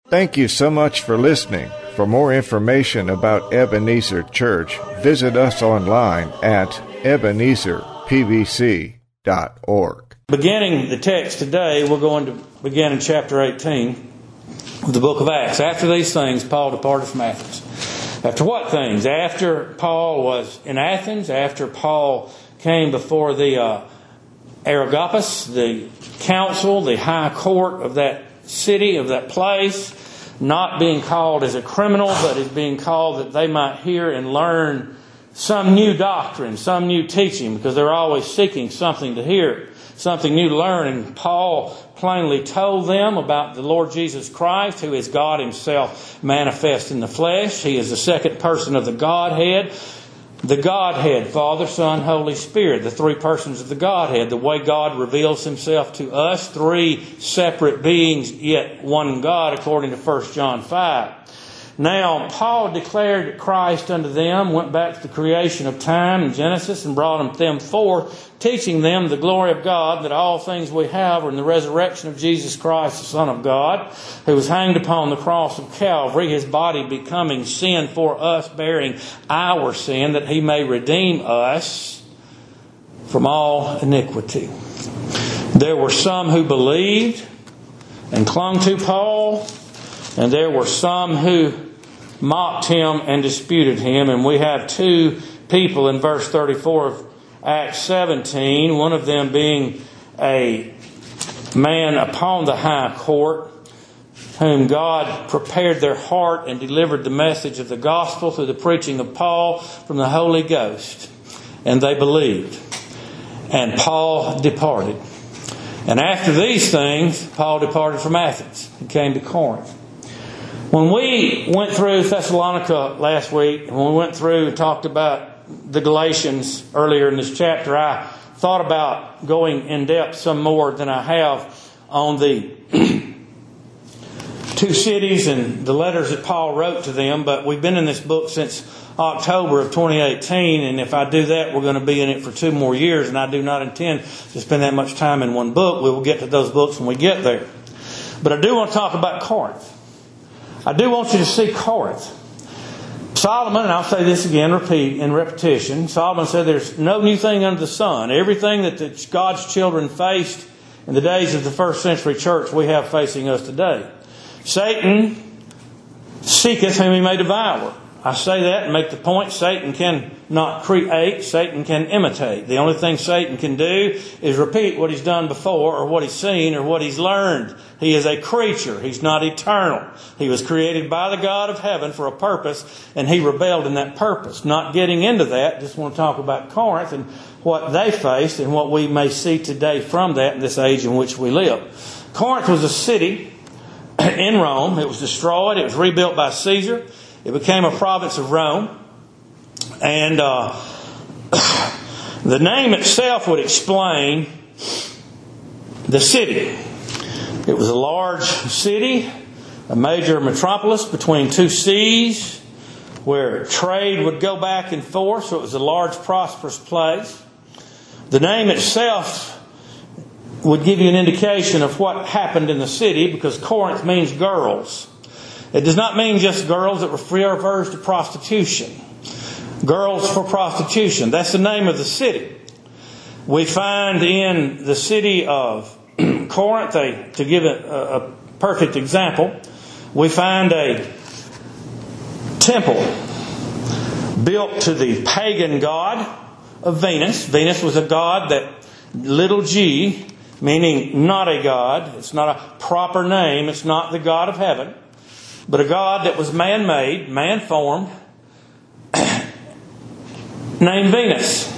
Thank you so much for listening. For more information about Ebenezer Church, visit us online at ebenezerpbc.org. Beginning the text today, we're going to begin in chapter 18 of the book of Acts. After these things, Paul departed from Athens. After what things? After Paul was in Athens, after Paul came before the Areopagus, the council, the high court of that city, of that place, not being called as a criminal, but as being called that they might hear and learn some new doctrine, some new teaching, because they're always seeking something to hear, something new to learn. And Paul plainly told them about the Lord Jesus Christ, who is God Himself manifest in the flesh. He is the second person of the Godhead. The Godhead, Father, Son, Holy Spirit, the three persons of the Godhead, the way God reveals Himself to us, three separate beings, yet one God, according to 1 John 5. Now, Paul declared Christ unto them, went back to the creation of time in Genesis and brought them forth, teaching them the glory of God, that all things we have are in the resurrection of Jesus Christ, the Son of God, who was hanged upon the cross of Calvary, His body becoming sin for us, bearing our sin, that He may redeem us from all iniquity. There were some who believed and clung to Paul, and there were some who mocked him and disputed him. And we have two people in verse 34 of Acts 17, one of them being a man upon the high court, whom God prepared their heart and delivered the message of the gospel through the preaching of Paul from the Holy Ghost. And they believed. And Paul departed. And after these things, Paul departed from Athens and came to Corinth. When we went through Thessalonica last week, when we went through and talked about the Galatians earlier in this chapter, I thought about going in depth some more than I have on the two cities and the letters that Paul wrote to them. But we've been in this book since October of 2018, and if I do that, we're going to be in it for 2 more years, and I do not intend to spend that much time in one book. We will get to those books when we get there. But I do want to talk about Corinth. I do want you to see Corinth. Solomon, and I'll say this again, repeat in repetition, Solomon said there's no new thing under the sun. Everything that God's children faced in the days of the first century church, we have facing us today. Satan seeketh whom he may devour. I say that and make the point, Satan cannot create, Satan can imitate. The only thing Satan can do is repeat what he's done before, or what he's seen, or what he's learned. He is a creature. He's not eternal. He was created by the God of heaven for a purpose, and he rebelled in that purpose. Not getting into that, just want to talk about Corinth and what they faced and what we may see today from that in this age in which we live. Corinth was a city in Rome. It was destroyed. It was rebuilt by Caesar. It became a province of Rome. And the name itself would explain the city. It was a large city, a major metropolis between two seas, where trade would go back and forth. So it was a large, prosperous place. The name itself would give you an indication of what happened in the city, because Corinth means girls. It does not mean just girls. It refers to prostitution. Girls for prostitution. That's the name of the city. We find in the city of Corinth, to give a perfect example, we find a temple built to the pagan god of Venus. Venus was a god that, little g, meaning not a god. It's not a proper name. It's not the God of heaven, but a god that was man-made, man-formed, named Venus.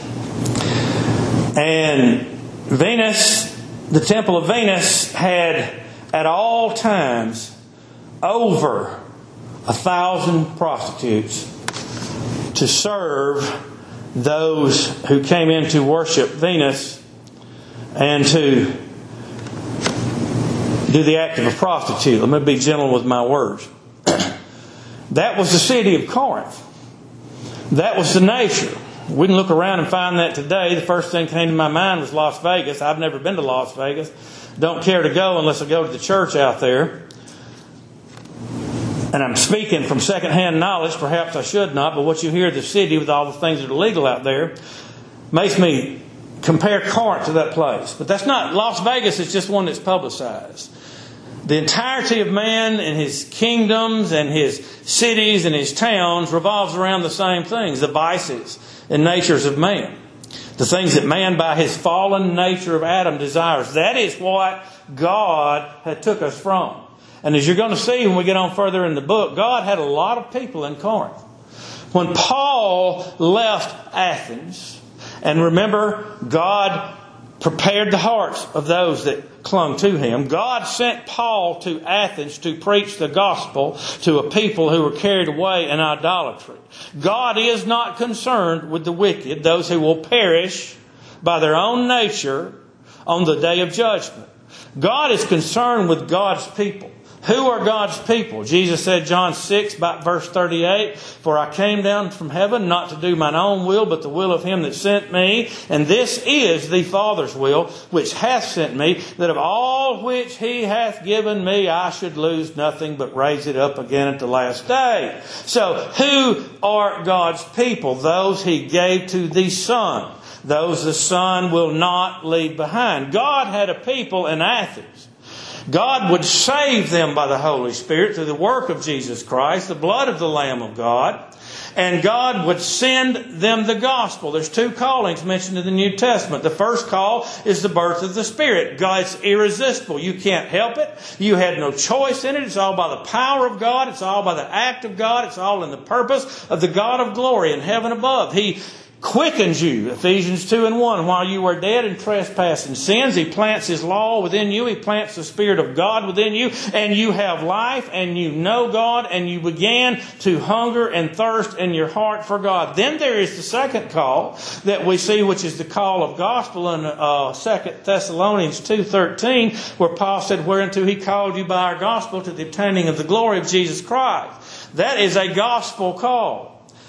And Venus, the temple of Venus, had at all times over 1,000 prostitutes to serve those who came in to worship Venus and to do the act of a prostitute. Let me be gentle with my words. That was the city of Corinth. That was the nature. We can look around and find that today. The first thing that came to my mind was Las Vegas. I've never been to Las Vegas. Don't care to go unless I go to the church out there. and I'm speaking from secondhand knowledge, perhaps I should not, but what you hear of the city with all the things that are illegal out there makes me compare Corinth to that place. But that's not, Las Vegas is just one that's publicized. The entirety of man and his kingdoms and his cities and his towns revolves around the same things, the vices and natures of man. The things that man by his fallen nature of Adam desires. That is what God had took us from. And as you're going to see when we get on further in the book, God had a lot of people in Corinth. When Paul left Athens, and remember, God prepared the hearts of those that clung to him. God sent Paul to Athens to preach the gospel to a people who were carried away in idolatry. God is not concerned with the wicked, those who will perish by their own nature on the day of judgment. God is concerned with God's people. Who are God's people? Jesus said, John 6, about verse 38, "For I came down from heaven not to do mine own will, but the will of him that sent me. And this is the Father's will, which hath sent me, that of all which he hath given me, I should lose nothing, but raise it up again at the last day." So, who are God's people? Those he gave to the Son. Those the Son will not leave behind. God had a people in Athens. God would save them by the Holy Spirit through the work of Jesus Christ, the blood of the Lamb of God. And God would send them the gospel. There's two callings mentioned in the New Testament. The first call is the birth of the Spirit. God's irresistible. You can't help it. You had no choice in it. It's all by the power of God. It's all by the act of God. It's all in the purpose of the God of glory in heaven above. He quickens you, Ephesians 2:1, while you were dead in trespass and sins. He plants His law within you. He plants the Spirit of God within you. And you have life and you know God and you began to hunger and thirst in your heart for God. Then there is the second call that we see, which is the call of gospel in 2 Thessalonians 2:13, where Paul said, "Whereunto He called you by our gospel to the obtaining of the glory of Jesus Christ." That is a gospel call.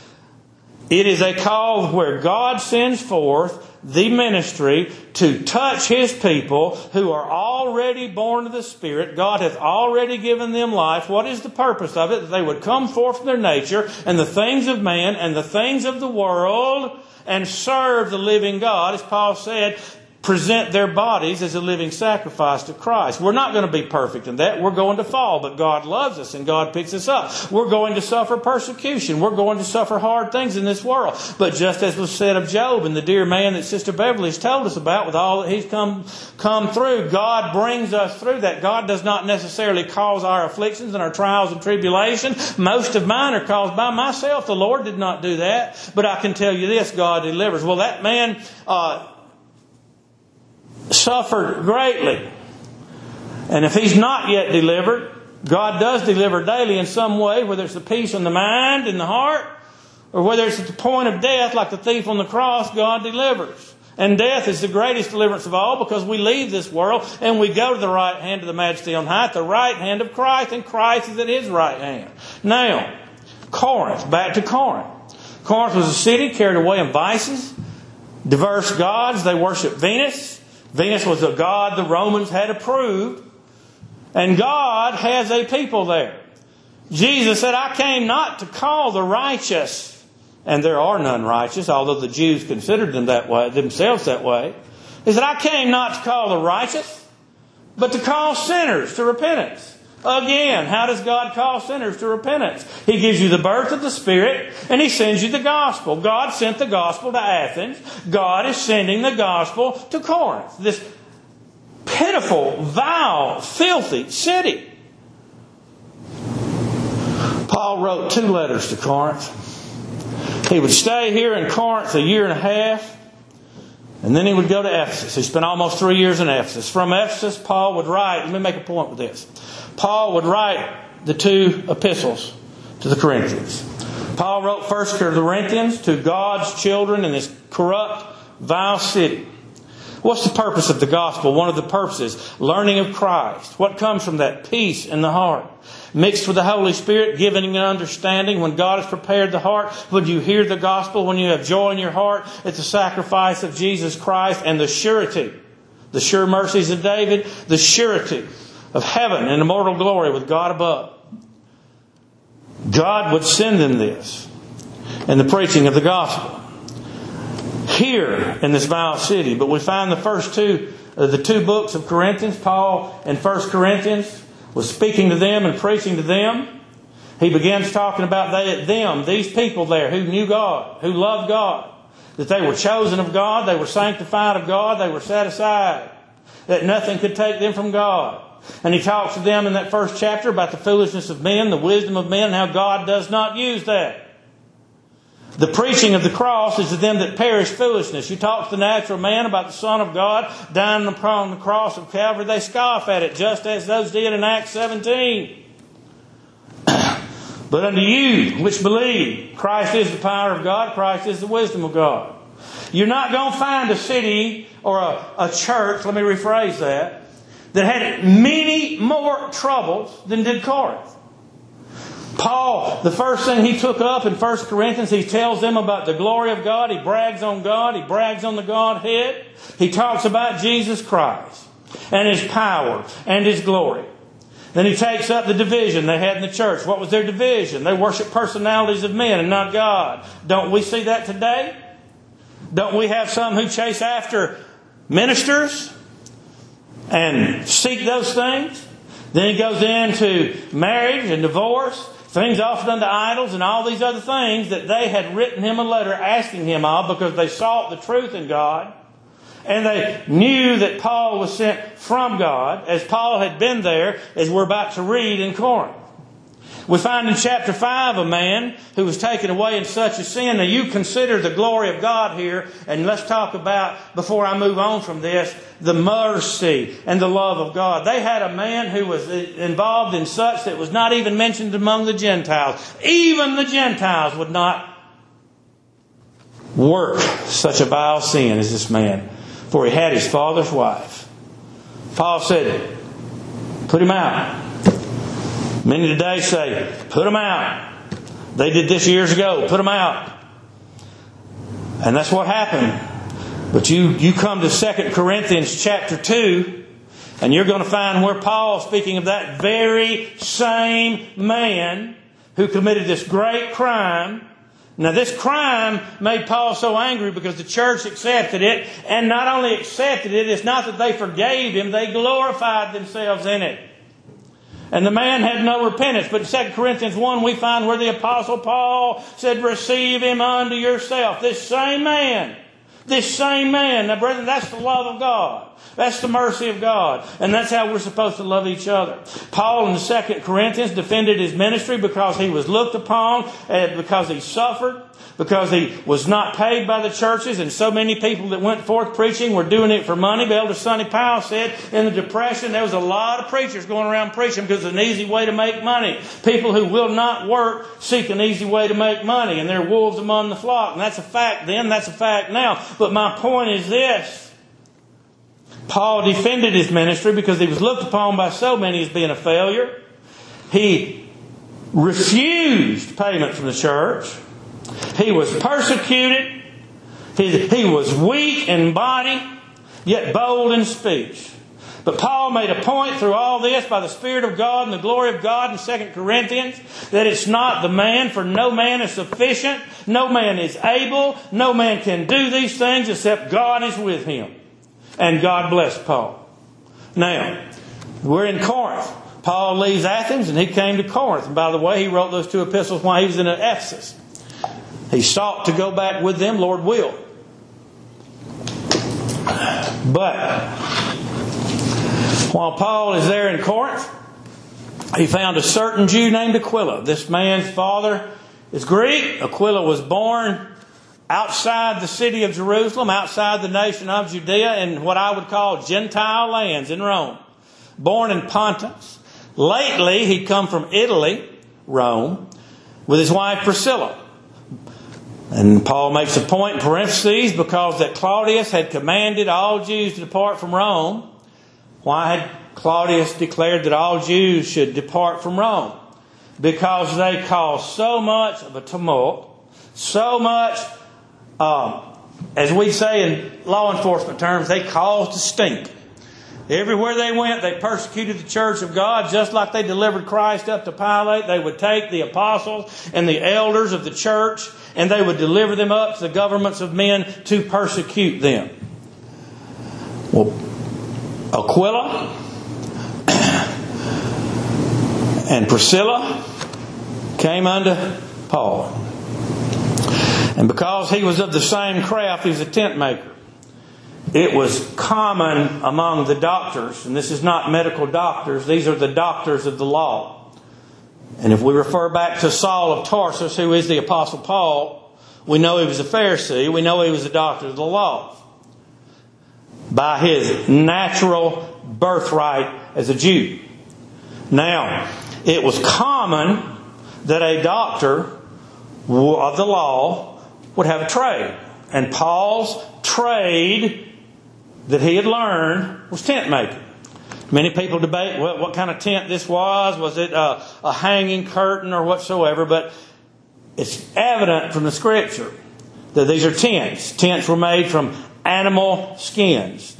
It is a call where God sends forth the ministry to touch His people who are already born of the Spirit. God hath already given them life. What is the purpose of it? That they would come forth from their nature and the things of man and the things of the world and serve the living God. As Paul said, present their bodies as a living sacrifice to Christ. We're not going to be perfect in that. We're going to fall, but God loves us and God picks us up. We're going to suffer persecution. We're going to suffer hard things in this world. But just as was said of Job and the dear man that Sister Beverly's told us about with all that he's come through, God brings us through that. God does not necessarily cause our afflictions and our trials and tribulation. Most of mine are caused by myself. The Lord did not do that. But I can tell you this, God delivers. Well, that man suffered greatly. And if he's not yet delivered, God does deliver daily in some way, whether it's the peace in the mind, in the heart, or whether it's at the point of death, like the thief on the cross, God delivers. And death is the greatest deliverance of all, because we leave this world and we go to the right hand of the Majesty on high, at the right hand of Christ, and Christ is at His right hand. Now, Corinth, back to Corinth. Corinth was a city carried away in vices, diverse gods. They worshiped Venus. Venus was a god the Romans had approved. And God has a people there. Jesus said, "I came not to call the righteous," and there are none righteous, although the Jews considered them that way, themselves that way. He said, "I came not to call the righteous, but to call sinners to repentance." Again, how does God call sinners to repentance? He gives you the birth of the Spirit and He sends you the gospel. God sent the gospel to Athens. God is sending the gospel to Corinth. This pitiful, vile, filthy city. Paul wrote 2 letters to Corinth. He would stay here in Corinth 1.5 years. And then he would go to Ephesus. He spent almost 3 years in Ephesus. From Ephesus, Paul would write, let me make a point with this. Paul would write the 2 epistles to the Corinthians. Paul wrote 1 Corinthians to God's children in this corrupt, vile city. What's the purpose of the gospel? One of the purposes, learning of Christ. What comes from that? Peace in the heart. Mixed with the Holy Spirit, giving an understanding. When God has prepared the heart, when you hear the gospel, when you have joy in your heart, it's the sacrifice of Jesus Christ and the surety, the sure mercies of David, the surety of heaven and immortal glory with God above. God would send them this in the preaching of the gospel here in this vile city. But we find the two books of Corinthians, Paul and 1 Corinthians, was speaking to them and preaching to them. He begins talking about them, these people there who knew God, who loved God, that they were chosen of God, they were sanctified of God, they were set aside, that nothing could take them from God. And he talks to them in that first chapter about the foolishness of men, the wisdom of men, and how God does not use that. The preaching of the cross is to them that perish foolishness. You talk to the natural man about the Son of God dying upon the cross of Calvary, they scoff at it, just as those did in Acts 17. But unto you which believe, Christ is the power of God, Christ is the wisdom of God. You're not going to find a city or a church, let me rephrase that had many more troubles than did Corinth. Paul, the first thing he took up in 1 Corinthians, he tells them about the glory of God. He brags on God. He brags on the Godhead. He talks about Jesus Christ and His power and His glory. Then he takes up the division they had in the church. What was their division? They worship personalities of men and not God. Don't we see that today? Don't we have some who chase after ministers and seek those things? Then he goes into marriage and divorce, things offered unto idols, and all these other things that they had written him a letter asking him of because they sought the truth in God. And they knew that Paul was sent from God, as Paul had been there, as we're about to read in Corinth. We find in chapter 5 a man who was taken away in such a sin. Now you consider the glory of God here, and let's talk about, before I move on from this, the mercy and the love of God. They had a man who was involved in such that was not even mentioned among the Gentiles. Even the Gentiles would not work such a vile sin as this man. For he had his father's wife. Paul said, put him out. Many today say, put him out. They did this years ago. Put him out. And that's what happened. But you come to 2 Corinthians chapter 2, and you're going to find where Paul, speaking of that very same man who committed this great crime. Now this crime made Paul so angry because the church accepted it. And not only accepted it, it's not that they forgave him, they glorified themselves in it. And the man had no repentance. But in 2 Corinthians 1 we find where the Apostle Paul said, receive him unto yourself. This same man. Now brethren, that's the love of God. That's the mercy of God. And that's how we're supposed to love each other. Paul in the 2 Corinthians defended his ministry because he was looked upon, because he suffered, because he was not paid by the churches. And so many people that went forth preaching were doing it for money. But Elder Sonny Powell said in the Depression there was a lot of preachers going around preaching because it's an easy way to make money. People who will not work seek an easy way to make money. And they're wolves among the flock. And that's a fact then, that's a fact now. But my point is this. Paul defended his ministry because he was looked upon by so many as being a failure. He refused payment from the church. He was persecuted. He was weak in body, yet bold in speech. But Paul made a point through all this by the Spirit of God and the glory of God in 2 Corinthians that it's not the man, for no man is sufficient. No man is able. No man can do these things except God is with him. And God blessed Paul. Now, we're in Corinth. Paul leaves Athens and he came to Corinth. And by the way, he wrote those 2 epistles while he was in Ephesus. He sought to go back with them, Lord will. But while Paul is there in Corinth, he found a certain Jew named Aquila. This man's father is Greek. Aquila was born outside the city of Jerusalem, outside the nation of Judea, in what I would call Gentile lands in Rome. Born in Pontus. Lately, he'd come from Italy, Rome, with his wife Priscilla. And Paul makes a point in parentheses because that Claudius had commanded all Jews to depart from Rome. Why had Claudius declared that all Jews should depart from Rome? Because they caused so much of a tumult, so much, as we say in law enforcement terms, they caused a stink. Everywhere they went, they persecuted the church of God, just like they delivered Christ up to Pilate. They would take the apostles and the elders of the church, and they would deliver them up to the governments of men to persecute them. Well, Aquila and Priscilla came unto Paul. And because he was of the same craft, he was a tent maker. It was common among the doctors, and this is not medical doctors, these are the doctors of the law. And if we refer back to Saul of Tarsus, who is the Apostle Paul, we know he was a Pharisee, we know he was a doctor of the law by his natural birthright as a Jew. Now, it was common that a doctor of the law would have a trade. And Paul's trade that he had learned was tent making. Many people debate what kind of tent this was. Was it a hanging curtain or whatsoever? But it's evident from the Scripture that these are tents. Tents were made from animal skins.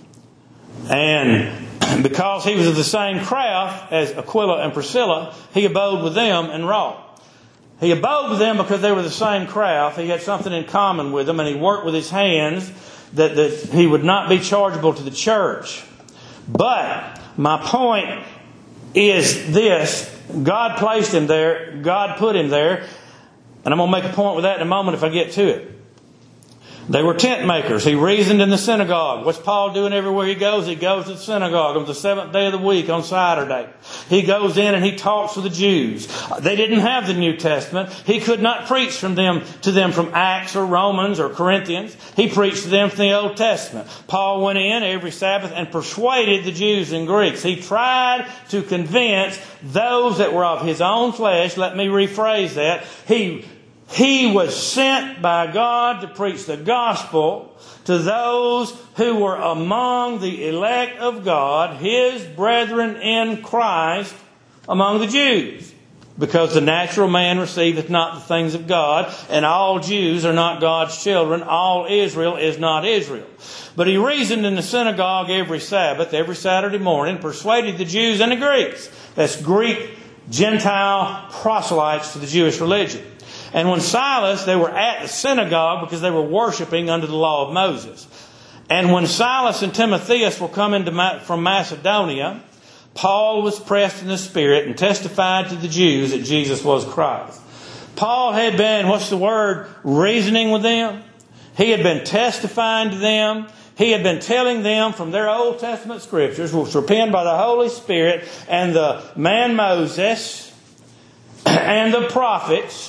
And because he was of the same craft as Aquila and Priscilla, he abode with them and wrought. He abode with them because they were the same craft. He had something in common with them, and he worked with his hands that he would not be chargeable to the church. But my point is this: God placed him there. God put him there. And I'm going to make a point with that in a moment if I get to it. They were tent makers. He reasoned in the synagogue. What's Paul doing everywhere he goes? He goes to the synagogue on the 7th day of the week on Saturday. He goes in and he talks with the Jews. They didn't have the New Testament. He could not preach to them from Acts or Romans or Corinthians. He preached to them from the Old Testament. Paul went in every Sabbath and persuaded the Jews and Greeks. He tried to convince those that were of his own flesh. Let me rephrase that. He was sent by God to preach the gospel to those who were among the elect of God, His brethren in Christ, among the Jews. Because the natural man receiveth not the things of God, and all Jews are not God's children. All Israel is not Israel. But he reasoned in the synagogue every Sabbath, every Saturday morning, persuaded the Jews and the Greeks. That's Greek, Gentile proselytes to the Jewish religion. And when they were at the synagogue because they were worshiping under the law of Moses. And when Silas and Timotheus were coming from Macedonia, Paul was pressed in the Spirit and testified to the Jews that Jesus was Christ. Paul had been, reasoning with them. He had been testifying to them. He had been telling them from their Old Testament scriptures, which were penned by the Holy Spirit and the man Moses and the prophets,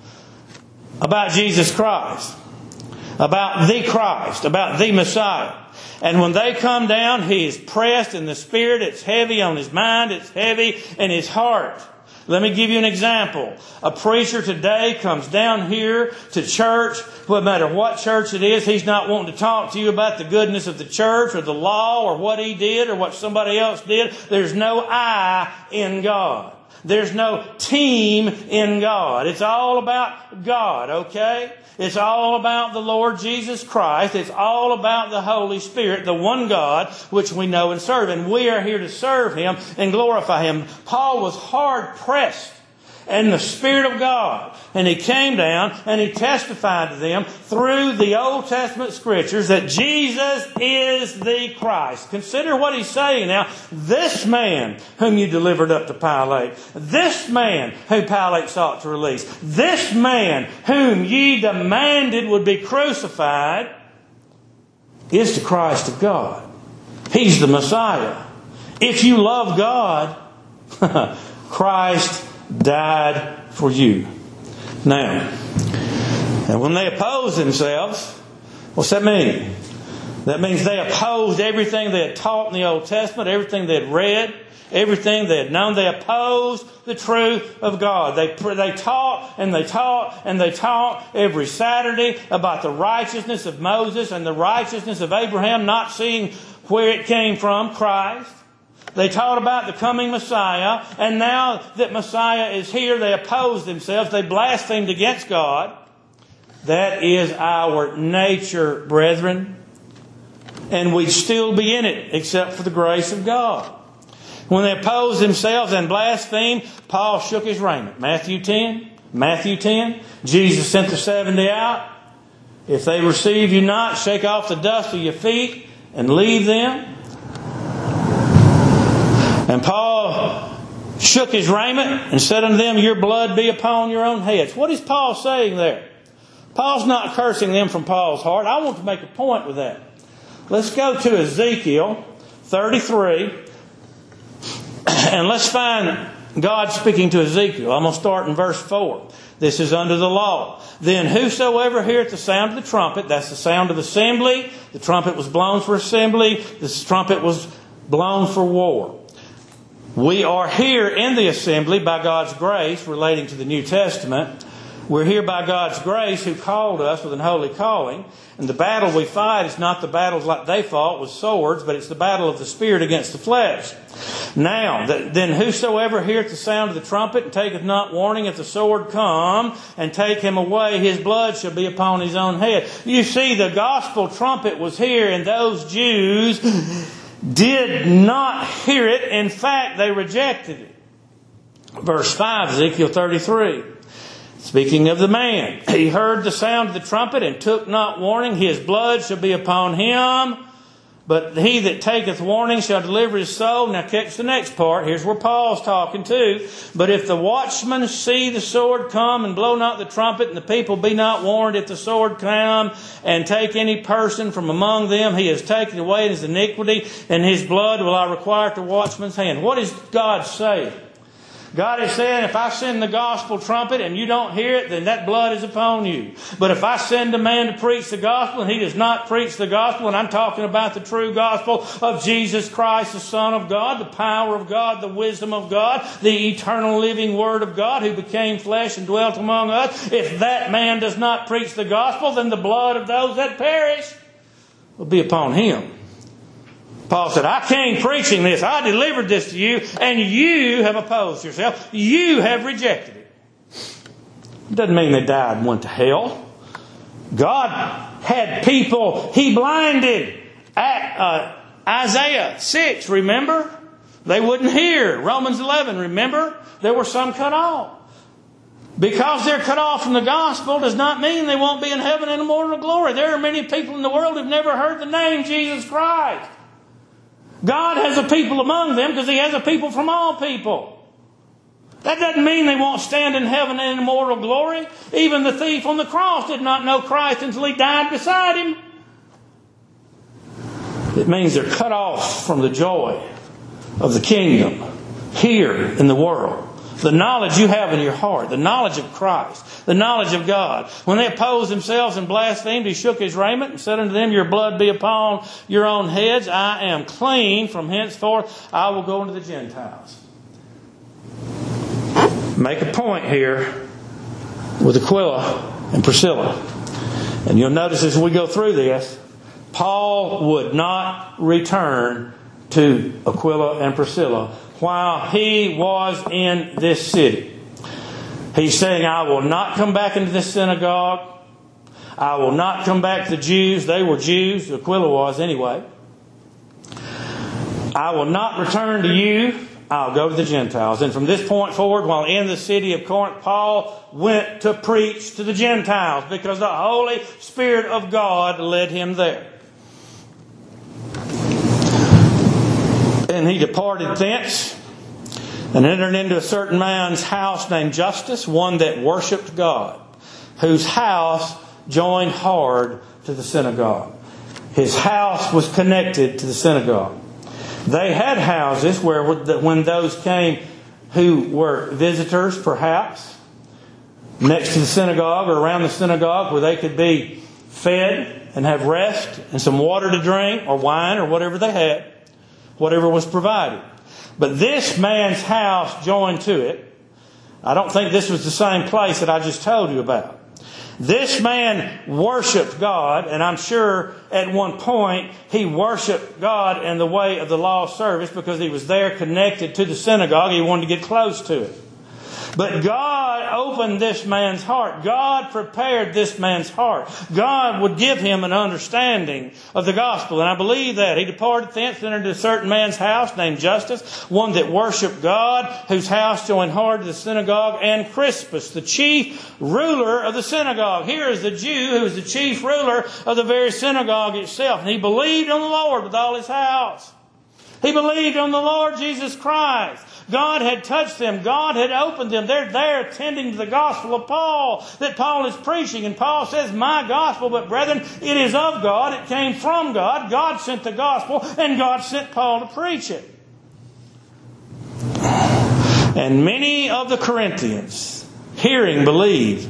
about Jesus Christ, about the Messiah. And when they come down, he is pressed in the Spirit. It's heavy on his mind. It's heavy in his heart. Let me give you an example. A preacher today comes down here to church. No matter what church it is, he's not wanting to talk to you about the goodness of the church or the law or what he did or what somebody else did. There's no I in God. There's no team in God. It's all about God, okay? It's all about the Lord Jesus Christ. It's all about the Holy Spirit, the one God, which we know and serve. And we are here to serve Him and glorify Him. Paul was hard pressed in the Spirit of God. And he came down and he testified to them through the Old Testament Scriptures that Jesus is the Christ. Consider what he's saying now. This man whom you delivered up to Pilate, this man who Pilate sought to release, this man whom ye demanded would be crucified is the Christ of God. He's the Messiah. If you love God, Christ died for you. Now, and when they oppose themselves, what's that mean? That means they opposed everything they had taught in the Old Testament, everything they had read, everything they had known. They opposed the truth of God. They taught and they taught and they taught every Saturday about the righteousness of Moses and the righteousness of Abraham, not seeing where it came from, Christ. They taught about the coming Messiah, and now that Messiah is here, they oppose themselves. They blasphemed against God. That is our nature, brethren. and we'd still be in it except for the grace of God. When they opposed themselves and blasphemed, Paul shook his raiment. Matthew 10, Jesus sent the 70 out. If they receive you not, shake off the dust of your feet and leave them. And Paul shook his raiment and said unto them, your blood be upon your own heads. What is Paul saying there? Paul's not cursing them from Paul's heart. I want to make a point with that. Let's go to Ezekiel 33. And let's find God speaking to Ezekiel. I'm going to start in verse 4. This is under the law. Then whosoever heareth the sound of the trumpet, that's the sound of assembly. The trumpet was blown for assembly. This trumpet was blown for war. We are here in the assembly by God's grace, relating to the New Testament. We're here by God's grace, who called us with an holy calling. And the battle we fight is not the battles like they fought with swords, but it's the battle of the Spirit against the flesh. Now, then whosoever heareth the sound of the trumpet and taketh not warning, if the sword come and take him away, his blood shall be upon his own head. You see, the gospel trumpet was here, and those Jews did not hear it. In fact, they rejected it. Verse 5, Ezekiel 33. Speaking of the man, he heard the sound of the trumpet and took not warning. His blood shall be upon him. But he that taketh warning shall deliver his soul. Now catch the next part. Here's where Paul's talking too. But if the watchman see the sword come and blow not the trumpet, and the people be not warned, if the sword come and take any person from among them, he is taken away in his iniquity, and his blood will I require at the watchman's hand. What is God saying? God is saying, if I send the gospel trumpet and you don't hear it, then that blood is upon you. But if I send a man to preach the gospel and he does not preach the gospel, and I'm talking about the true gospel of Jesus Christ, the Son of God, the power of God, the wisdom of God, the eternal living Word of God who became flesh and dwelt among us, if that man does not preach the gospel, then the blood of those that perish will be upon him. Paul said, I came preaching this. I delivered this to you, and you have opposed yourself. You have rejected it. It doesn't mean they died and went to hell. God had people He blinded. Isaiah 6, remember? They wouldn't hear. Romans 11, remember? There were some cut off. Because they're cut off from the gospel does not mean they won't be in heaven in immortal glory. There are many people in the world who've never heard the name Jesus Christ. God has a people among them because He has a people from all people. That doesn't mean they won't stand in heaven in immortal glory. Even the thief on the cross did not know Christ until he died beside Him. It means they're cut off from the joy of the kingdom here in the world. The knowledge you have in your heart, the knowledge of Christ, the knowledge of God. When they opposed themselves and blasphemed, He shook His raiment and said unto them, your blood be upon your own heads. I am clean. From henceforth I will go into the Gentiles. Make a point here with Aquila and Priscilla. And you'll notice as we go through this, Paul would not return to Aquila and Priscilla while he was in this city. He's saying, I will not come back into this synagogue. I will not come back to the Jews. They were Jews. Aquila was anyway. I will not return to you. I'll go to the Gentiles. And from this point forward, while in the city of Corinth, Paul went to preach to the Gentiles because the Holy Spirit of God led him there. And he departed thence and entered into a certain man's house named Justus, one that worshipped God, whose house joined hard to the synagogue. His house was connected to the synagogue. They had houses where when those came who were visitors, perhaps, next to the synagogue or around the synagogue, where they could be fed and have rest and some water to drink or wine or whatever they had. Whatever was provided. But this man's house joined to it. I don't think this was the same place that I just told you about. This man worshiped God, and I'm sure at one point he worshiped God in the way of the law of service because he was there connected to the synagogue. He wanted to get close to it. But God opened this man's heart. God prepared this man's heart. God would give him an understanding of the gospel. And I believe that. He departed thence and entered a certain man's house named Justus, one that worshipped God, whose house joined hard to the synagogue, and Crispus, the chief ruler of the synagogue. Here is the Jew who is the chief ruler of the very synagogue itself. And he believed on the Lord with all his house. He believed on the Lord Jesus Christ. God had touched them. God had opened them. They're there attending to the gospel of Paul that Paul is preaching. And Paul says, my gospel, but brethren, it is of God. It came from God. God sent the gospel, and God sent Paul to preach it. And many of the Corinthians, hearing, believed.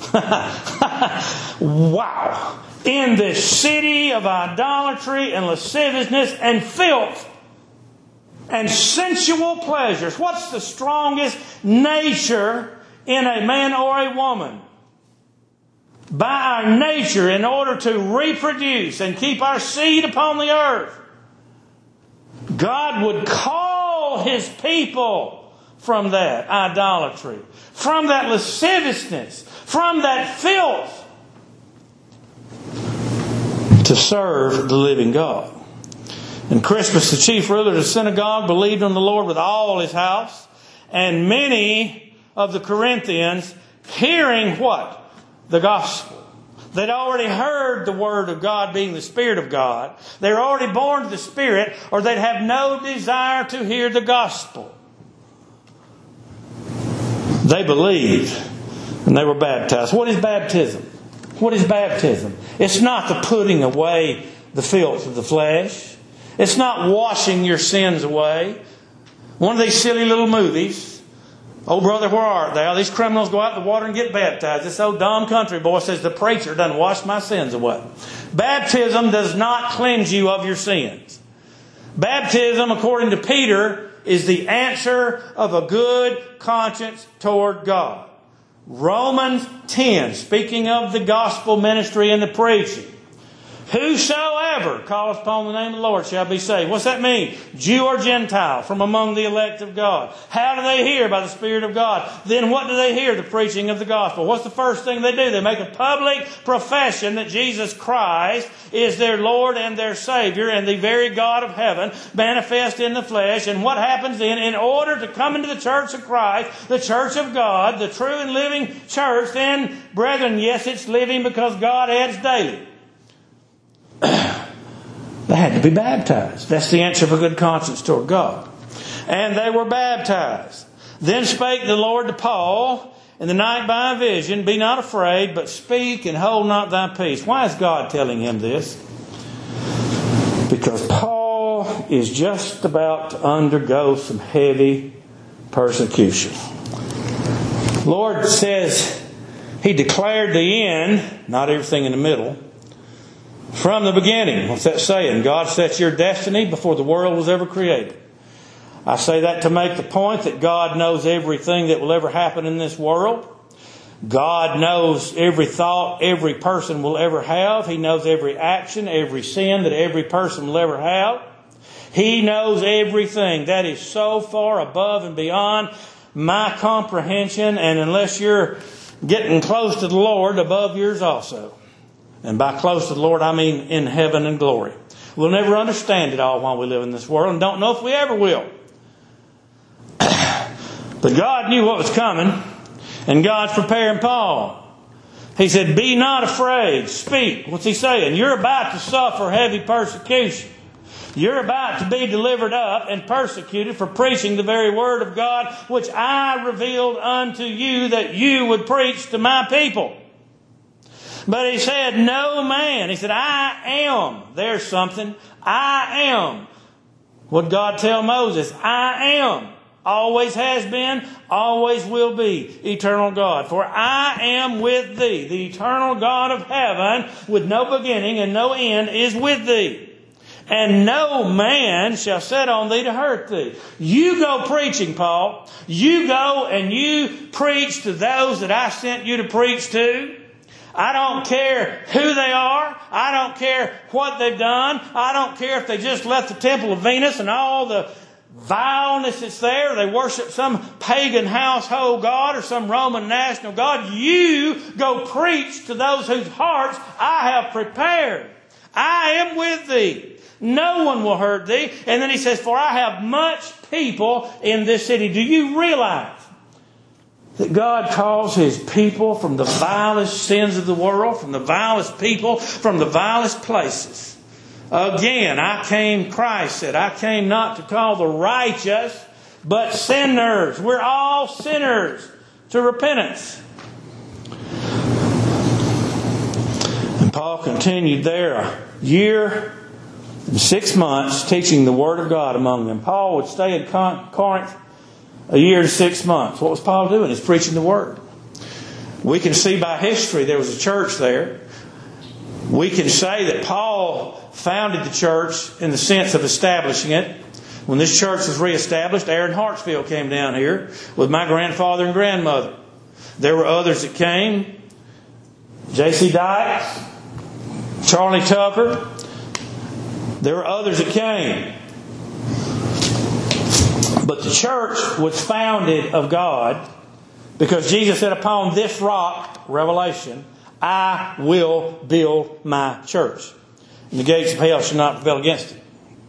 Wow! In this city of idolatry and lasciviousness and filth and sensual pleasures. What's the strongest nature in a man or a woman? By our nature, in order to reproduce and keep our seed upon the earth, God would call His people from that idolatry, from that lasciviousness, from that filth, to serve the living God. And Crispus, the chief ruler of the synagogue, believed on the Lord with all his house. And many of the Corinthians, hearing what? The gospel. They'd already heard the word of God being the Spirit of God. They're already born to the Spirit, or they'd have no desire to hear the gospel. They believed, and they were baptized. What is baptism? What is baptism? It's not the putting away the filth of the flesh. It's not washing your sins away. One of these silly little movies, oh brother, where art thou? These criminals go out in the water and get baptized. This old dumb country boy says, the preacher done washed my sins away. Baptism does not cleanse you of your sins. Baptism, according to Peter, is the answer of a good conscience toward God. Romans 10, speaking of the gospel ministry and the preaching. Whosoever calleth upon the name of the Lord shall be saved. What's that mean? Jew or Gentile from among the elect of God. How do they hear? By the Spirit of God. Then what do they hear? The preaching of the gospel. What's the first thing they do? They make a public profession that Jesus Christ is their Lord and their Savior and the very God of heaven manifest in the flesh. And what happens then? In order to come into the church of Christ, the church of God, the true and living church, then, brethren, yes, it's living because God adds daily. They had to be baptized. That's the answer of a good conscience toward God. And they were baptized. Then spake the Lord to Paul in the night by a vision, be not afraid, but speak and hold not thy peace. Why is God telling him this? Because Paul is just about to undergo some heavy persecution. The Lord says He declared the end, not everything in the middle, from the beginning. What's that saying? God sets your destiny before the world was ever created. I say that to make the point that God knows everything that will ever happen in this world. God knows every thought every person will ever have. He knows every action, every sin that every person will ever have. He knows everything. That is so far above and beyond my comprehension, and unless you're getting close to the Lord, above yours also. And by close to the Lord, I mean in heaven and glory. We'll never understand it all while we live in this world, and don't know if we ever will. But God knew what was coming, and God's preparing Paul. He said, be not afraid, speak. What's He saying? You're about to suffer heavy persecution. You're about to be delivered up and persecuted for preaching the very word of God, which I revealed unto you that you would preach to my people. But He said, no man. He said, I am. There's something. I am. What did God tell Moses? I am. Always has been, always will be, eternal God. For I am with thee. The eternal God of heaven, with no beginning and no end, is with thee. And no man shall set on thee to hurt thee. You go preaching, Paul. You go and you preach to those that I sent you to preach to. I don't care who they are. I don't care what they've done. I don't care if they just left the temple of Venus and all the vileness that's there. They worship some pagan household god or some Roman national god. You go preach to those whose hearts I have prepared. I am with thee. No one will hurt thee. And then he says, for I have much people in this city. Do you realize that God calls His people from the vilest sins of the world, from the vilest people, from the vilest places? Again, Christ said, I came not to call the righteous, but sinners. We're all sinners to repentance. And Paul continued there a year and 6 months teaching the Word of God among them. Paul would stay in Corinth a year and 6 months. What was Paul doing? He's preaching the Word. We can see by history there was a church there. We can say that Paul founded the church in the sense of establishing it. When this church was reestablished, Aaron Hartsfield came down here with my grandfather and grandmother. There were others that came. J.C. Dykes, Charlie Tucker. There were others that came. But the church was founded of God because Jesus said, upon this rock, Revelation, I will build my church. And the gates of hell shall not prevail against it.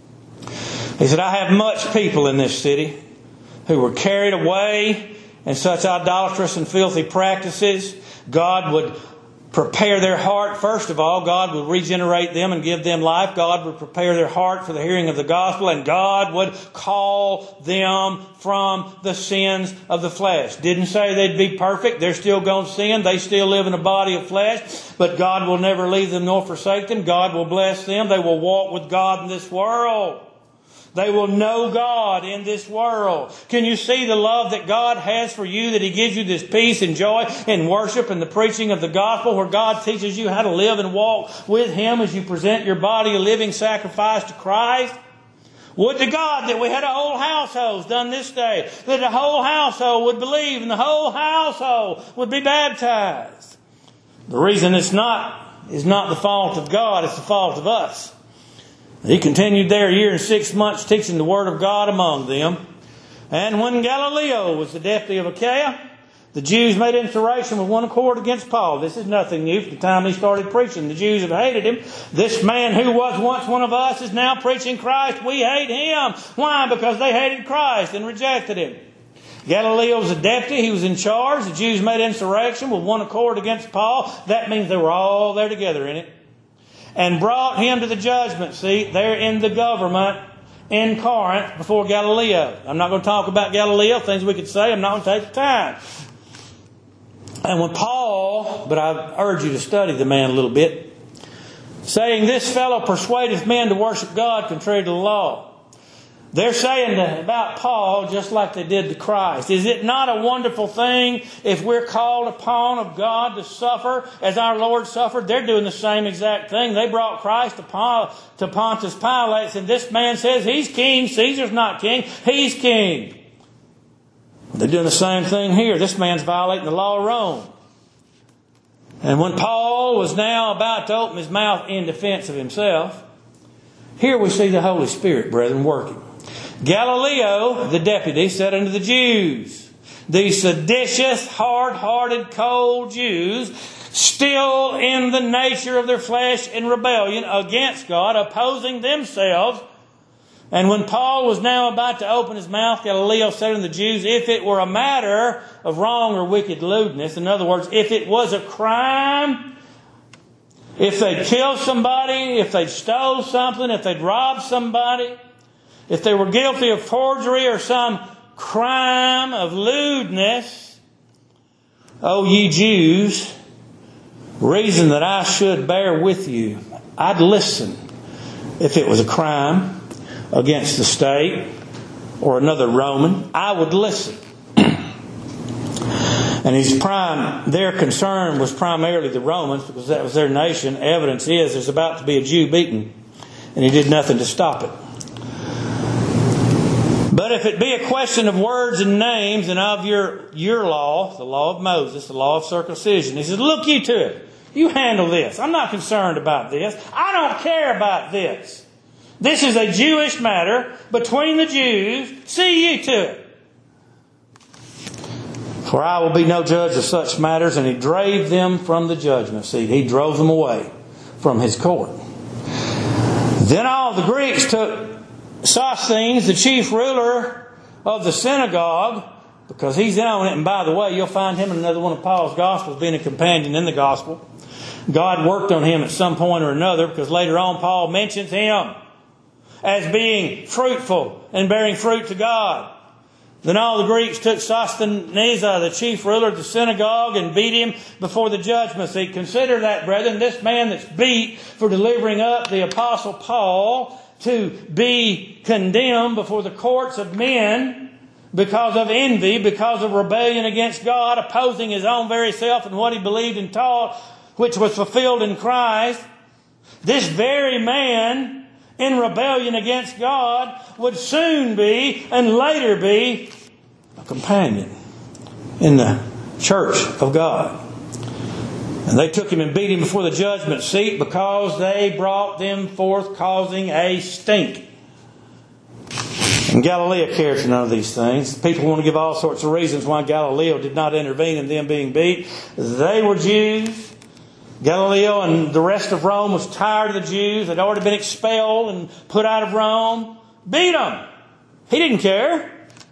He said, I have much people in this city who were carried away in such idolatrous and filthy practices. God would prepare their heart. First of all, God would regenerate them and give them life. God would prepare their heart for the hearing of the gospel, and God would call them from the sins of the flesh. Didn't say they'd be perfect. They're still going to sin. They still live in a body of flesh, but God will never leave them nor forsake them. God will bless them. They will walk with God in this world. They will know God in this world. Can you see the love that God has for you, that He gives you this peace and joy in worship and the preaching of the gospel, where God teaches you how to live and walk with Him as you present your body a living sacrifice to Christ? Would to God that we had a whole household done this day, that the whole household would believe and the whole household would be baptized. The reason it's not is not the fault of God, it's the fault of us. He continued there a year and 6 months teaching the Word of God among them. And when Gallio was the deputy of Achaia, the Jews made insurrection with one accord against Paul. This is nothing new. From the time he started preaching, the Jews have hated him. This man who was once one of us is now preaching Christ. We hate him. Why? Because they hated Christ and rejected Him. Gallio was a deputy. He was in charge. The Jews made insurrection with one accord against Paul. That means they were all there together in it. And brought him to the judgment seat there in the government in Corinth before Gallio. I'm not going to talk about Gallio, things we could say. I'm not going to take the time. And when Paul, but I urge you to study the man a little bit, saying, this fellow persuadeth men to worship God contrary to the law. They're saying about Paul just like they did to Christ. Is it not a wonderful thing if we're called upon of God to suffer as our Lord suffered? They're doing the same exact thing. They brought Christ to Pontius Pilate, and this man says he's king. Caesar's not king. He's king. They're doing the same thing here. This man's violating the law of Rome. And when Paul was now about to open his mouth in defense of himself, here we see the Holy Spirit, brethren, working. Gallio, the deputy, said unto the Jews, these seditious, hard-hearted, cold Jews, still in the nature of their flesh in rebellion against God, opposing themselves. And when Paul was now about to open his mouth, Gallio said unto the Jews, if it were a matter of wrong or wicked lewdness, in other words, if it was a crime, if they'd killed somebody, if they'd stole something, if they'd robbed somebody, if they were guilty of forgery or some crime of lewdness, O ye Jews, reason that I should bear with you. I'd listen if it was a crime against the state or another Roman. I would listen. And their concern was primarily the Romans, because that was their nation. Evidence is there's about to be a Jew beaten, and he did nothing to stop it. But if it be a question of words and names and of your law, the law of Moses, the law of circumcision, he says, look you to it. You handle this. I'm not concerned about this. I don't care about this. This is a Jewish matter between the Jews. See you to it. For I will be no judge of such matters. And he drave them from the judgment seat. He drove them away from his court. Then all the Greeks took Sosthenes, the chief ruler of the synagogue, because he's in on it. And by the way, you'll find him in another one of Paul's Gospels being a companion in the Gospel. God worked on him at some point or another, because later on Paul mentions him as being fruitful and bearing fruit to God. Then all the Greeks took Sosthenes, the chief ruler of the synagogue, and beat him before the judgment seat. Consider that, brethren, this man that's beat for delivering up the Apostle Paul to be condemned before the courts of men because of envy, because of rebellion against God, opposing his own very self and what he believed and taught, which was fulfilled in Christ. This very man in rebellion against God would soon be and later be a companion in the church of God. And they took him and beat him before the judgment seat because they brought them forth causing a stink. And Galileo cared for none of these things. People want to give all sorts of reasons why Galileo did not intervene in them being beat. They were Jews. Galileo and the rest of Rome was tired of the Jews. They'd already been expelled and put out of Rome. Beat them. He didn't care.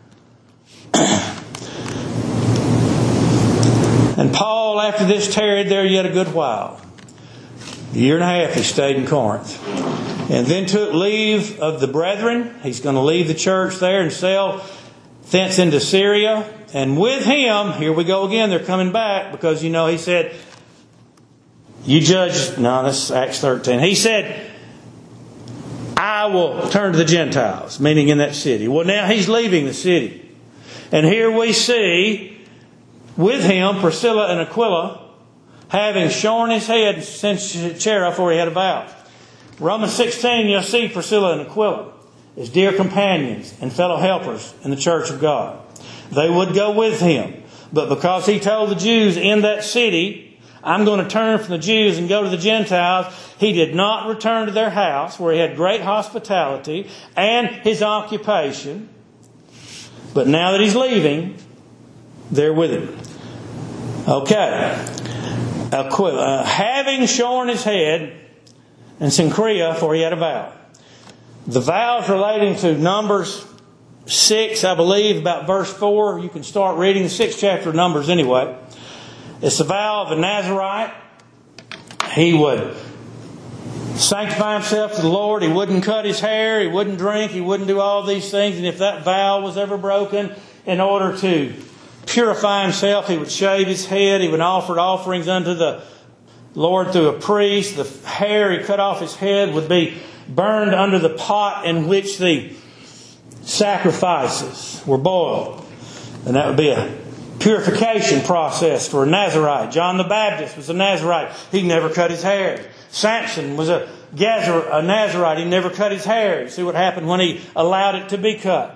And Paul, after this, tarried there yet a good while. A year and a half he stayed in Corinth. And then took leave of the brethren. He's going to leave the church there and sail thence into Syria. And with him, here we go again, they're coming back because, he said, you judge, no, that's Acts 13. He said, I will turn to the Gentiles, meaning in that city. Well, now he's leaving the city. And here we see with him Priscilla and Aquila, having shorn his head since Cherith, for he had a vow. Romans 16, you'll see Priscilla and Aquila as dear companions and fellow helpers in the church of God. They would go with him. But because he told the Jews in that city, I'm going to turn from the Jews and go to the Gentiles, he did not return to their house where he had great hospitality and his occupation. But now that he's leaving, they're with him. Okay. Aquila, having shorn his head, and Cenchrea, for he had a vow. The vows relating to Numbers 6, I believe, about verse 4. You can start reading the 6th chapter of Numbers anyway. It's the vow of a Nazirite. He would sanctify himself to the Lord. He wouldn't cut his hair. He wouldn't drink. He wouldn't do all these things. And if that vow was ever broken, in order to purify himself, he would shave his head. He would offer offerings unto the Lord through a priest. The hair he cut off his head would be burned under the pot in which the sacrifices were boiled. And that would be a purification process for a Nazirite. John the Baptist was a Nazirite. He never cut his hair. Samson was a Nazirite. He never cut his hair. You see what happened when he allowed it to be cut.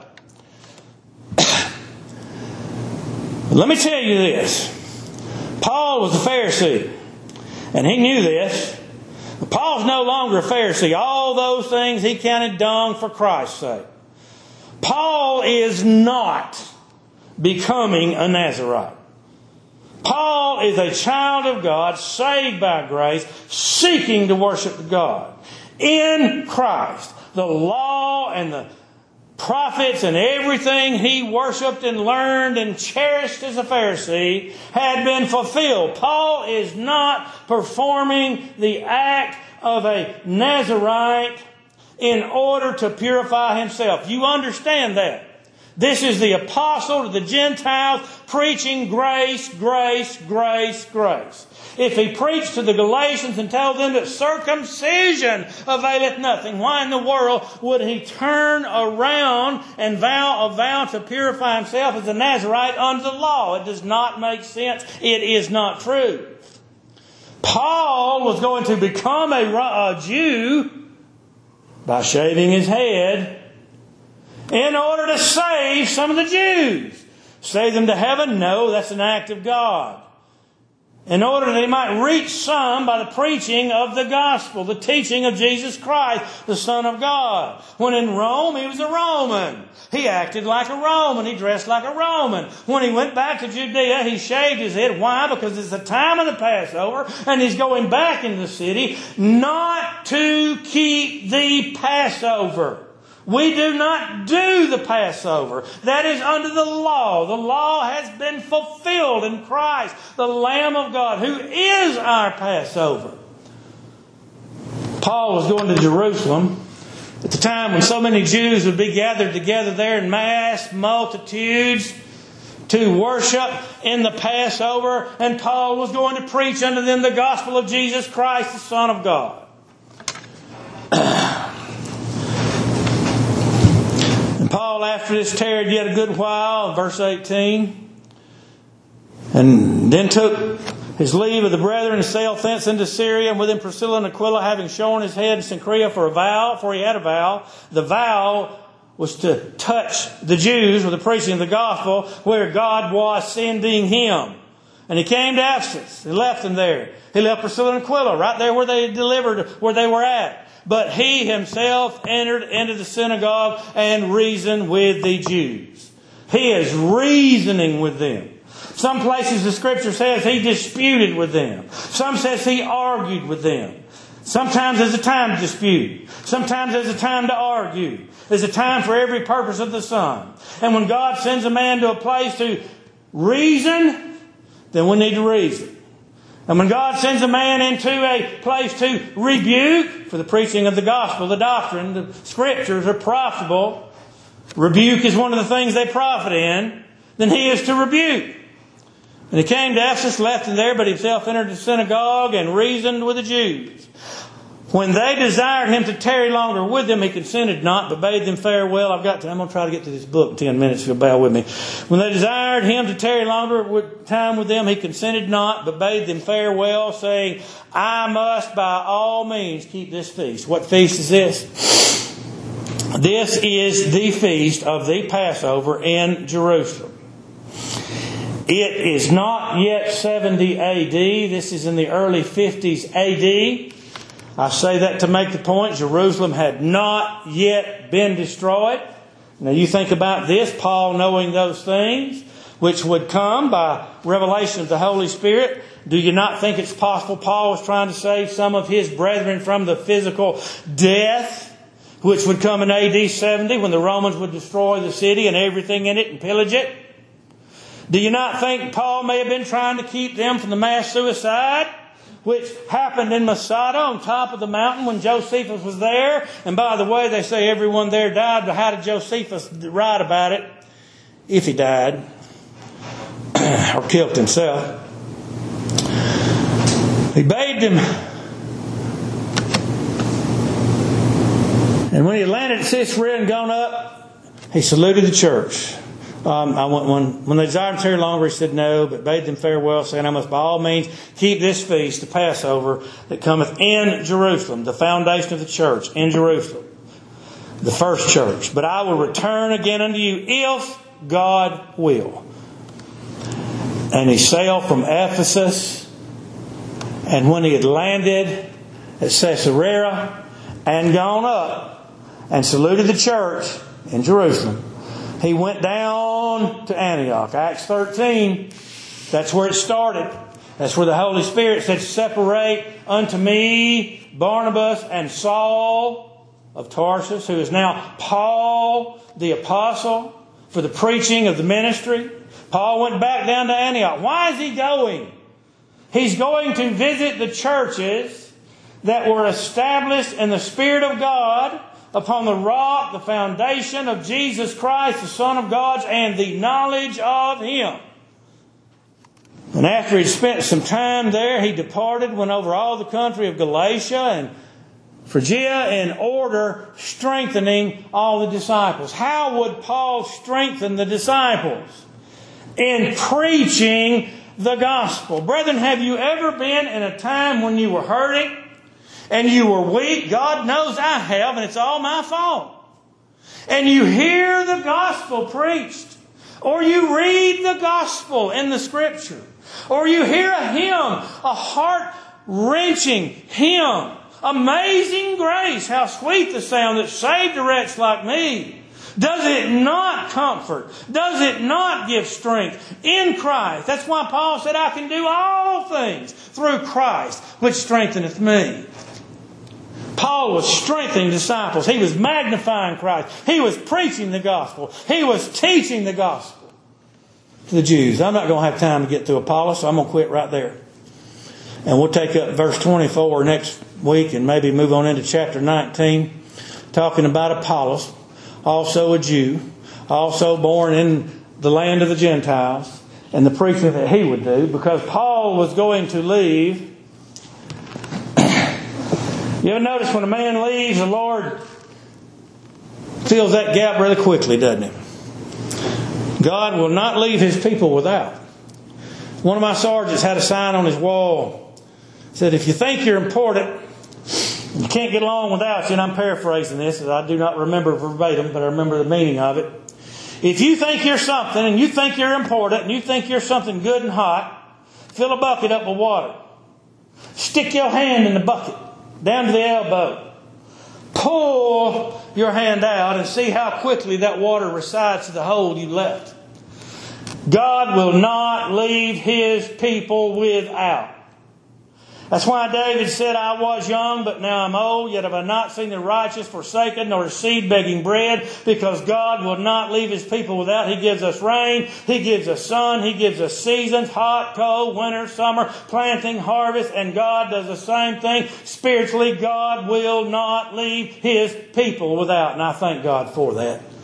Let me tell you this. Paul was a Pharisee. And he knew this. But Paul's no longer a Pharisee. All those things he counted dung for Christ's sake. Paul is not becoming a Nazirite. Paul is a child of God, saved by grace, seeking to worship God. In Christ, the law and the prophets and everything he worshipped and learned and cherished as a Pharisee had been fulfilled. Paul is not performing the act of a Nazirite in order to purify himself. You understand that? This is the apostle to the Gentiles preaching grace, grace, grace, grace. If he preached to the Galatians and told them that circumcision availeth nothing, why in the world would he turn around and vow a vow to purify himself as a Nazirite under the law? It does not make sense. It is not true. Paul was going to become a Jew by shaving his head in order to save some of the Jews. Save them to heaven? No, that's an act of God. in order that he might reach some by the preaching of the gospel, the teaching of Jesus Christ, the Son of God. When in Rome, he was a Roman. He acted like a Roman. He dressed like a Roman. When he went back to Judea, he shaved his head. Why? Because it's the time of the Passover, and he's going back into the city not to keep the Passover. We do not do the Passover. That is under the law. The law has been fulfilled in Christ, the Lamb of God, who is our Passover. Paul was going to Jerusalem at the time when so many Jews would be gathered together there in mass multitudes to worship in the Passover, and Paul was going to preach unto them the gospel of Jesus Christ, the Son of God. And Paul, after this, tarried yet a good while, verse 18, and then took his leave of the brethren and sailed thence into Syria, and with him Priscilla and Aquila, having shorn his head in Cenchrea for he had a vow. The vow was to touch the Jews with the preaching of the gospel where God was sending him. And he came to Ephesus. He left them there. He left Priscilla and Aquila right there where they delivered, where they were at. But he himself entered into the synagogue and reasoned with the Jews. He is reasoning with them. Some places the Scripture says he disputed with them. Some says he argued with them. Sometimes there's a time to dispute. Sometimes there's a time to argue. There's a time for every purpose of the sun. And when God sends a man to a place to reason, then we need to reason. And when God sends a man into a place to rebuke, for the preaching of the gospel, the doctrine, the Scriptures are profitable. Rebuke is one of the things they profit in. Then he is to rebuke. And he came to Ephesus, left them there, but himself entered the synagogue and reasoned with the Jews. When they desired him to tarry longer with them, he consented not, but bade them farewell. I'm going to try to get to this book in 10 minutes, if you'll bear with me. When they desired him to tarry longer time with them, he consented not, but bade them farewell, saying, I must by all means keep this feast. What feast is this? This is the feast of the Passover in Jerusalem. It is not yet 70 A.D. This is in the early 50s A.D. I say that to make the point. Jerusalem had not yet been destroyed. Now you think about this, Paul knowing those things, which would come by revelation of the Holy Spirit. Do you not think it's possible Paul was trying to save some of his brethren from the physical death, which would come in AD 70 when the Romans would destroy the city and everything in it and pillage it? Do you not think Paul may have been trying to keep them from the mass suicide, which happened in Masada on top of the mountain when Josephus was there? And by the way, they say everyone there died, but how did Josephus write about it? If he died or killed himself. He bade them. And when he landed at Caesarea and gone up, he saluted the church. When they desired him to tarry longer, he said no, but bade them farewell, saying, I must by all means keep this feast, the Passover, that cometh in Jerusalem, the foundation of the church, in Jerusalem, the first church. But I will return again unto you, if God will. And he sailed from Ephesus, and when he had landed at Caesarea and gone up and saluted the church in Jerusalem, he went down to Antioch. Acts 13, that's where it started. That's where the Holy Spirit said, separate unto me Barnabas and Saul of Tarsus, who is now Paul the Apostle, for the preaching of the ministry. Paul went back down to Antioch. Why is he going? He's going to visit the churches that were established in the Spirit of God upon the rock, the foundation of Jesus Christ, the Son of God, and the knowledge of Him. And after he'd spent some time there, he departed, went over all the country of Galatia and Phrygia in order, strengthening all the disciples. How would Paul strengthen the disciples? In preaching the gospel. Brethren, have you ever been in a time when you were hurting and you were weak? God knows I have, and it's all my fault. And you hear the gospel preached, or you read the gospel in the Scripture, or you hear a hymn, a heart-wrenching hymn, Amazing Grace, how sweet the sound that saved a wretch like me. Does it not comfort? Does it not give strength in Christ? That's why Paul said, I can do all things through Christ, which strengtheneth me. Paul was strengthening disciples. He was magnifying Christ. He was preaching the gospel. He was teaching the gospel to the Jews. I'm not going to have time to get through Apollos, so I'm going to quit right there. And we'll take up verse 24 next week and maybe move on into chapter 19, talking about Apollos, also a Jew, also born in the land of the Gentiles, and the preaching that he would do, because Paul was going to leave. You ever notice when a man leaves, the Lord fills that gap really quickly, doesn't he? God will not leave His people without. One of my sergeants had a sign on his wall. It said, if you think you're important, you can't get along without you. And I'm paraphrasing this, as I do not remember verbatim, but I remember the meaning of it. If you think you're something, and you think you're important, and you think you're something good and hot, fill a bucket up with water. Stick your hand in the bucket, down to the elbow. Pull your hand out and see how quickly that water resides to the hole you left. God will not leave His people without. That's why David said, I was young, but now I'm old, yet have I not seen the righteous forsaken, nor his seed begging bread, because God will not leave His people without. He gives us rain, He gives us sun, He gives us seasons, hot, cold, winter, summer, planting, harvest, and God does the same thing. Spiritually, God will not leave His people without, and I thank God for that.